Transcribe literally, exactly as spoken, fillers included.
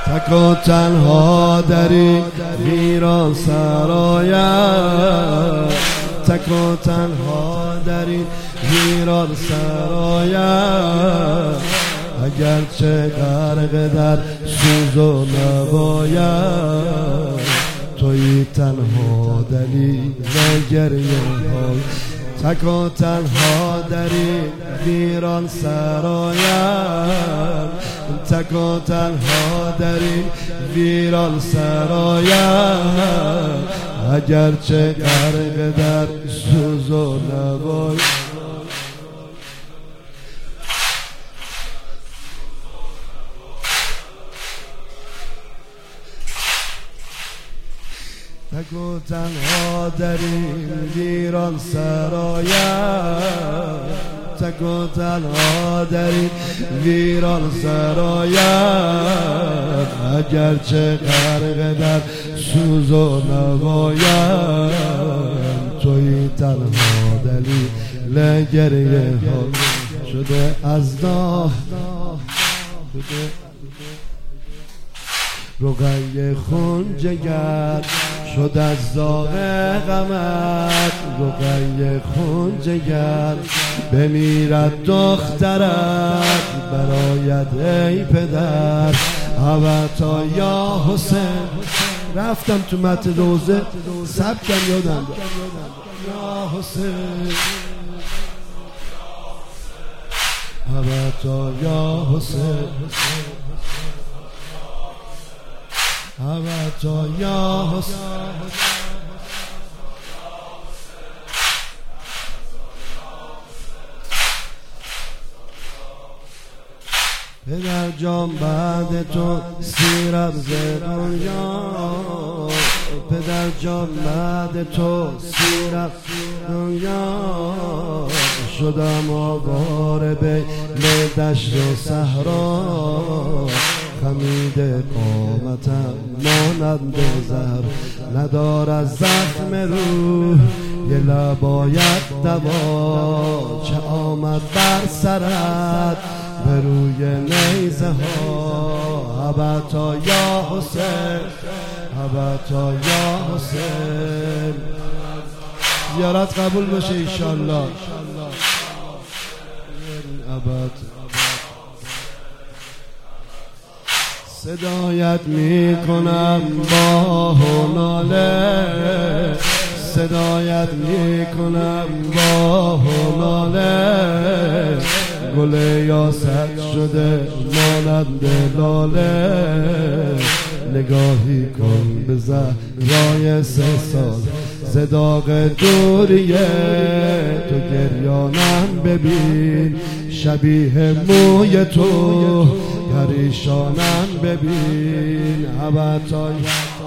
تک و تنها در این ویران سرایم، تک و تنها در این ویران سرایم، اگرچه غرق در سوز و نوایم، توی تنها دلیل گریه ها. تک و تنها در این ویران سرایم، تک و تنها در این ویران سرایم، اگرچه غرق در سوز و نوایم. تک و تنها در این ویران سرایم، تک و تنها در این ویران سرایم، اگرچه غرق در سوز و نوایم، توی تنها دلیل گریه ها شده از داغ شده رقیه خون جگر شد از داغ غمت، رقیه خون جگر بمیرد دخترت برایت ای پدر. ابتا یا حسین رفتم تو مت روزه سبکم یادم یا حسین، ابتا یا حسین، ابتا یا حسین. پدر جان بعد تو سیرم ز دنیا، پدر جان بعد تو سیرم دنیا، شدم آواره بین دشت و صحرا، خمیده قامتم مانند زهر، ندارد زخم روح یه لباید دوا، چه آمد بر سرت به روی نیزه ها. ابتا یا حسین، ابتا یا حسین، زیارت قبول بشه ایشالله. ابتا صدایت میکنم با ناله، صدایت میکنم با ناله، گل یاست شده مانند لاله، نگاهی کن به زهرای سه سال ز داغ دوریه، تو گریانم ببین شبیه موی تو، پریشانم ببین. ابتا